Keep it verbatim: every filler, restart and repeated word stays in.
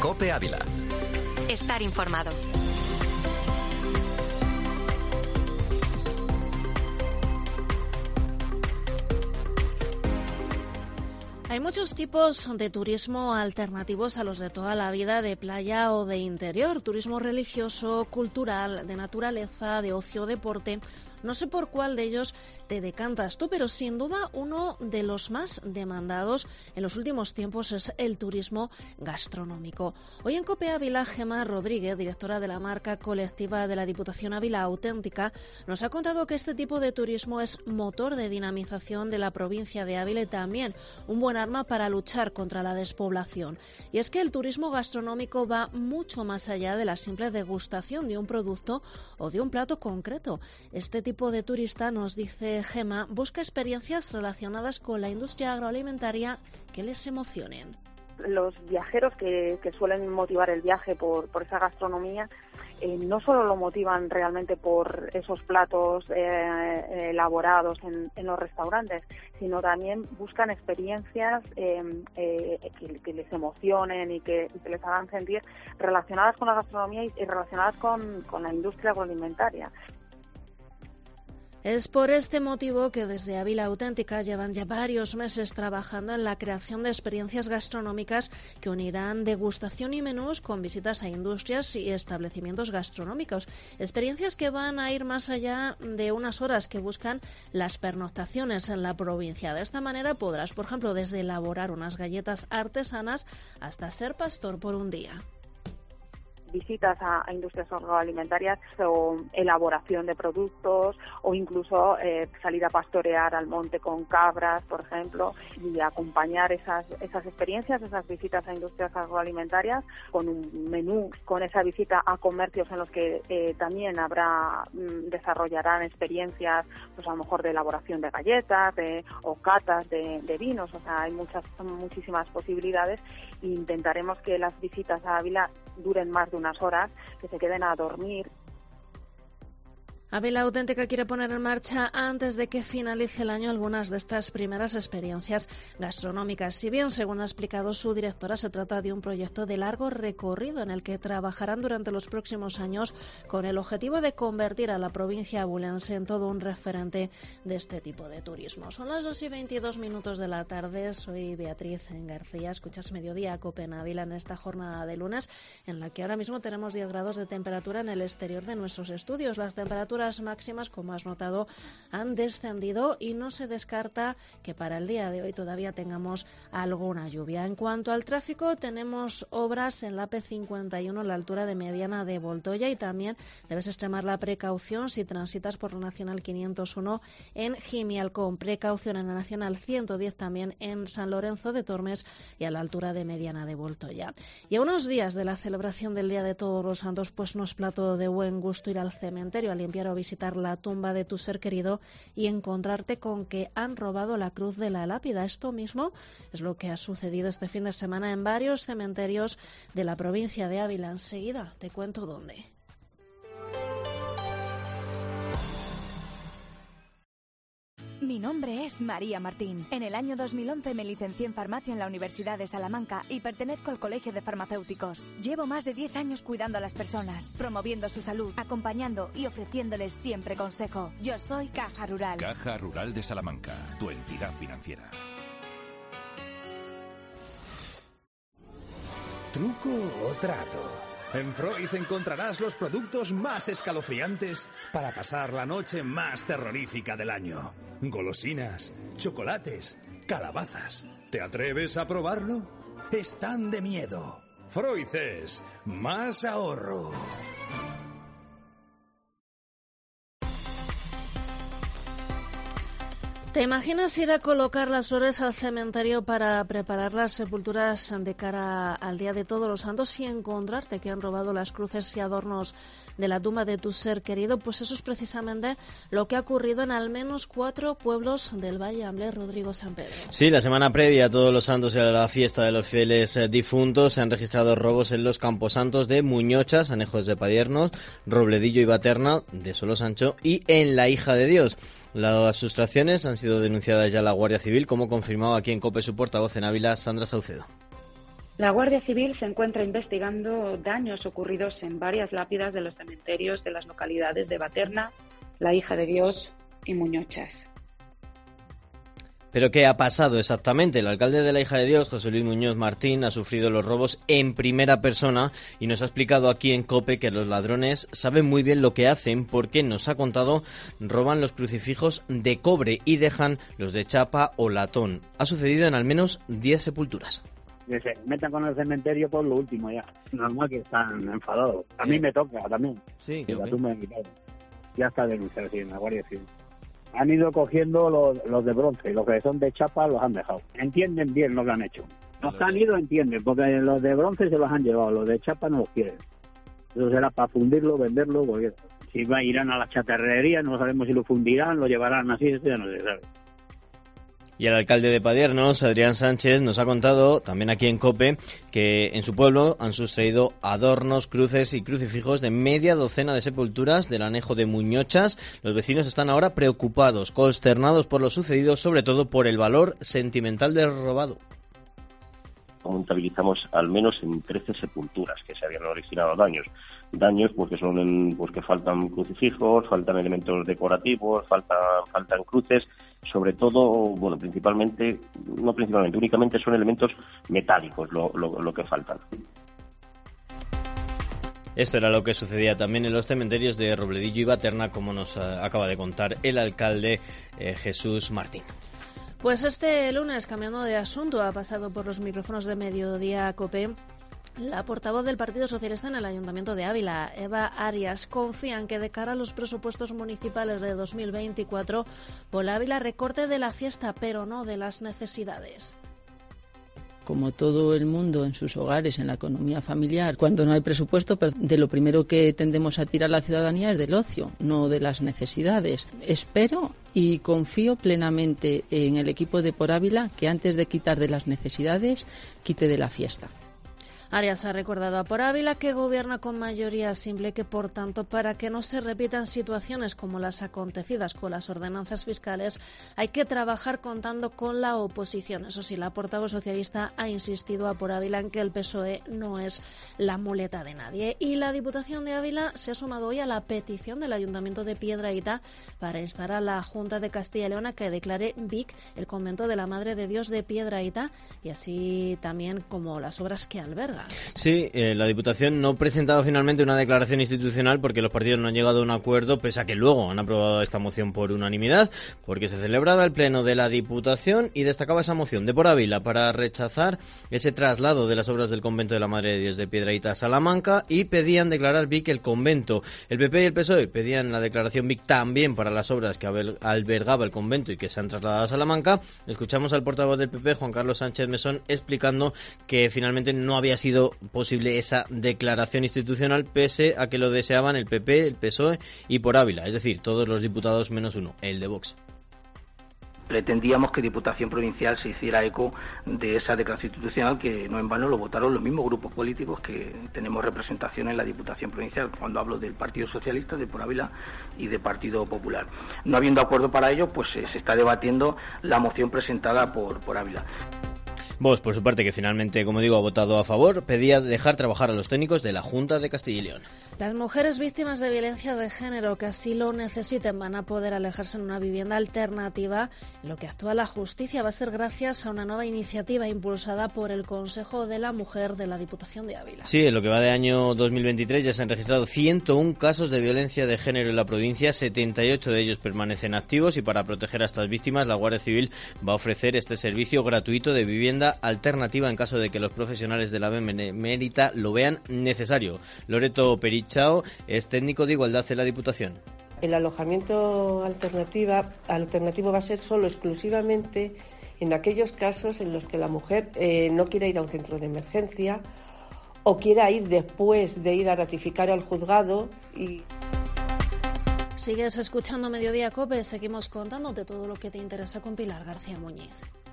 COPE Ávila. Estar informado. Hay muchos tipos de turismo alternativos a los de toda la vida, de playa o de interior. Turismo religioso, cultural, de naturaleza, de ocio, deporte. No sé por cuál de ellos te decantas tú, pero sin duda uno de los más demandados en los últimos tiempos es el turismo gastronómico. Hoy en COPE Ávila, Gemma Rodríguez, directora de la marca colectiva de la Diputación Ávila Auténtica, nos ha contado que este tipo de turismo es motor de dinamización de la provincia de Ávila y también un buen arma para luchar contra la despoblación. Y es que el turismo gastronómico va mucho más allá de la simple degustación de un producto o de un plato concreto. Este tipo de turista, nos dice Gemma, busca experiencias relacionadas con la industria agroalimentaria que les emocionen. Los viajeros que, que suelen motivar el viaje por, por esa gastronomía eh, no solo lo motivan realmente por esos platos eh, elaborados en, en los restaurantes, sino también buscan experiencias eh, eh, que, que les emocionen y que, y que les hagan sentir relacionadas con la gastronomía y, y relacionadas con, con la industria agroalimentaria. Es por este motivo que desde Ávila Auténtica llevan ya varios meses trabajando en la creación de experiencias gastronómicas que unirán degustación y menús con visitas a industrias y establecimientos gastronómicos. Experiencias que van a ir más allá de unas horas, que buscan las pernoctaciones en la provincia. De esta manera podrás, por ejemplo, desde elaborar unas galletas artesanas hasta ser pastor por un día. Visitas a, a industrias agroalimentarias o elaboración de productos o incluso eh, salir a pastorear al monte con cabras, por ejemplo, y acompañar esas esas experiencias, esas visitas a industrias agroalimentarias con un menú, con esa visita a comercios en los que eh, también habrá, mm, desarrollarán experiencias, pues a lo mejor de elaboración de galletas de, o catas de, de vinos. O sea, hay muchas, muchísimas posibilidades e intentaremos que las visitas a Ávila duren más de unas horas, que se queden a dormir. Ávila Auténtica quiere poner en marcha, antes de que finalice el año, algunas de estas primeras experiencias gastronómicas. Si bien, según ha explicado su directora, se trata de un proyecto de largo recorrido en el que trabajarán durante los próximos años con el objetivo de convertir a la provincia abulense en todo un referente de este tipo de turismo. Son las dos y veintidós minutos de la tarde. Soy Beatriz García. Escuchas Mediodía COPE en Ávila en esta jornada de lunes, en la que ahora mismo tenemos diez grados de temperatura en el exterior de nuestros estudios. Las temperaturas máximas, como has notado, han descendido y no se descarta que para el día de hoy todavía tengamos alguna lluvia. En cuanto al tráfico, tenemos obras en la A P cincuenta y uno a la altura de Mediana de Voltoya y también debes extremar la precaución si transitas por la Nacional quinientos uno en Gimialcón. Precaución en la Nacional ciento diez también en San Lorenzo de Tormes y a la altura de Mediana de Voltoya. Y a unos días de la celebración del Día de Todos los Santos, pues no es plato de buen gusto ir al cementerio a limpiar o visitar la tumba de tu ser querido y encontrarte con que han robado la cruz de la lápida. Esto mismo es lo que ha sucedido este fin de semana en varios cementerios de la provincia de Ávila. Enseguida te cuento dónde. Mi nombre es María Martín. En el año dos mil once me licencié en farmacia en la Universidad de Salamanca y pertenezco al Colegio de Farmacéuticos. Llevo más de diez años cuidando a las personas, promoviendo su salud, acompañando y ofreciéndoles siempre consejo. Yo soy Caja Rural. Caja Rural de Salamanca, tu entidad financiera. ¿Truco o trato? En Freud encontrarás los productos más escalofriantes para pasar la noche más terrorífica del año. Golosinas, chocolates, calabazas. ¿Te atreves a probarlo? Están de miedo. Freud es más ahorro. ¿Te imaginas ir a colocar las flores al cementerio para preparar las sepulturas de cara al Día de Todos los Santos y encontrarte que han robado las cruces y adornos de la tumba de tu ser querido? Pues eso es precisamente lo que ha ocurrido en al menos cuatro pueblos del Valle Amblé. Rodrigo San Pedro. Sí, la semana previa a Todos los Santos y a la fiesta de los fieles difuntos se han registrado robos en los camposantos de Muñochas, Anejos de Padiernos, Robledillo y Baterna, de Solosancho y en La Hija de Dios. Las sustracciones han sido denunciadas ya a la Guardia Civil, como confirmaba aquí en COPE su portavoz en Ávila, Sandra Saucedo. La Guardia Civil se encuentra investigando daños ocurridos en varias lápidas de los cementerios de las localidades de Baterna, La Hija de Dios y Muñochas. ¿Pero qué ha pasado exactamente? El alcalde de La Hija de Dios, José Luis Muñoz Martín, ha sufrido los robos en primera persona y nos ha explicado aquí en COPE que los ladrones saben muy bien lo que hacen porque, nos ha contado, roban los crucifijos de cobre y dejan los de chapa o latón. Ha sucedido en al menos diez sepulturas. Que se metan con el cementerio por lo último ya. Normal que están enfadados. A mí me toca también. Sí, que okay. La tumba de mi padre. Ya está denunciado, sí, en la Guardia Civil. Han ido cogiendo los, los de bronce, los que son de chapa los han dejado. Entienden bien lo que han hecho. Los que han ido entienden, porque los de bronce se los han llevado, los de chapa no los quieren. Eso será para fundirlo, venderlo, porque si va, irán a la chatarrería, no sabemos si lo fundirán, lo llevarán así, eso ya no se sabe. Y el alcalde de Padiernos, Adrián Sánchez, nos ha contado, también aquí en COPE, que en su pueblo han sustraído adornos, cruces y crucifijos de media docena de sepulturas del anejo de Muñochas. Los vecinos están ahora preocupados, consternados por lo sucedido, sobre todo por el valor sentimental del robado. Contabilizamos al menos en trece sepulturas que se habían originado daños. Daños porque son en, pues que faltan crucifijos, faltan elementos decorativos, faltan, faltan cruces, sobre todo, bueno, principalmente, no principalmente, únicamente son elementos metálicos lo, lo, lo que faltan. Esto era lo que sucedía también en los cementerios de Robledillo y Baterna, como nos acaba de contar el alcalde eh, Jesús Martín. Pues este lunes, cambiando de asunto, ha pasado por los micrófonos de Mediodía COPE la portavoz del Partido Socialista en el Ayuntamiento de Ávila, Eva Arias. Confía en que de cara a los presupuestos municipales de dos mil veinticuatro, por Ávila recorte de la fiesta, pero no de las necesidades. Como todo el mundo en sus hogares, en la economía familiar, cuando no hay presupuesto, de lo primero que tendemos a tirar la ciudadanía es del ocio, no de las necesidades. Espero y confío plenamente en el equipo de Por Ávila que antes de quitar de las necesidades, quite de la fiesta. Arias ha recordado a Por Ávila que gobierna con mayoría simple y que, por tanto, para que no se repitan situaciones como las acontecidas con las ordenanzas fiscales, hay que trabajar contando con la oposición. Eso sí, la portavoz socialista ha insistido a Por Ávila en que el P S O E no es la muleta de nadie. Y la Diputación de Ávila se ha sumado hoy a la petición del Ayuntamiento de Piedrahita para instar a la Junta de Castilla y León a que declare Vic el convento de la Madre de Dios de Piedrahita, y así también como las obras que alberga. Sí, eh, la Diputación no ha presentado finalmente una declaración institucional porque los partidos no han llegado a un acuerdo, pese a que luego han aprobado esta moción por unanimidad, porque se celebraba el pleno de la Diputación y destacaba esa moción de Por Ávila para rechazar ese traslado de las obras del convento de la Madre de Dios de Piedrahita a Salamanca, y pedían declarar Vic el convento. El P P y el P S O E pedían la declaración Vic también para las obras que albergaba el convento y que se han trasladado a Salamanca. Escuchamos al portavoz del P P, Juan Carlos Sánchez Mesón, explicando que finalmente no había sido posible esa declaración institucional, pese a que lo deseaban el P P, el P S O E y Por Ávila, es decir, todos los diputados menos uno, el de Vox. Pretendíamos que Diputación Provincial se hiciera eco de esa declaración institucional, que no en vano lo votaron los mismos grupos políticos que tenemos representación en la Diputación Provincial, cuando hablo del Partido Socialista, de Por Ávila y de Partido Popular. No habiendo acuerdo para ello, pues eh, se está debatiendo la moción presentada por, por Ávila. Vox, por su parte, que finalmente, como digo, ha votado a favor, pedía dejar trabajar a los técnicos de la Junta de Castilla y León. Las mujeres víctimas de violencia de género que así lo necesiten van a poder alejarse en una vivienda alternativa. Lo que actúa la justicia va a ser gracias a una nueva iniciativa impulsada por el Consejo de la Mujer de la Diputación de Ávila. Sí, en lo que va de año dos mil veintitrés ya se han registrado ciento uno casos de violencia de género en la provincia, setenta y ocho de ellos permanecen activos, y para proteger a estas víctimas la Guardia Civil va a ofrecer este servicio gratuito de vivienda alternativa en caso de que los profesionales de la Benemérita lo vean necesario. Loreto Perichao es técnico de igualdad en la Diputación. El alojamiento alternativa, alternativo va a ser solo exclusivamente en aquellos casos en los que la mujer eh, no quiera ir a un centro de emergencia o quiera ir después de ir a ratificar al juzgado. Y Sigues escuchando Mediodía COPE, seguimos contándote todo lo que te interesa con Pilar García Muñiz.